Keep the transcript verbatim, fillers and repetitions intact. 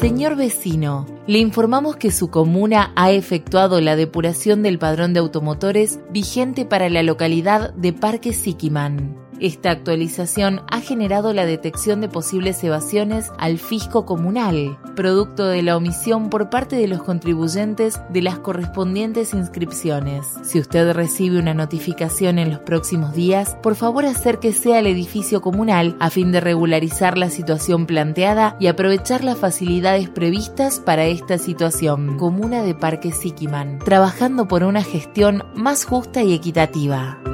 Señor vecino, le informamos que su comuna ha efectuado la depuración del padrón de automotores vigente para la localidad de Parque Siquimán. Esta actualización ha generado la detección de posibles evasiones al fisco comunal, producto de la omisión por parte de los contribuyentes de las correspondientes inscripciones. Si usted recibe una notificación en los próximos días, por favor acérquese al edificio comunal a fin de regularizar la situación planteada y aprovechar las facilidades previstas para esta situación. Comuna de Parque Siquimán, trabajando por una gestión más justa y equitativa.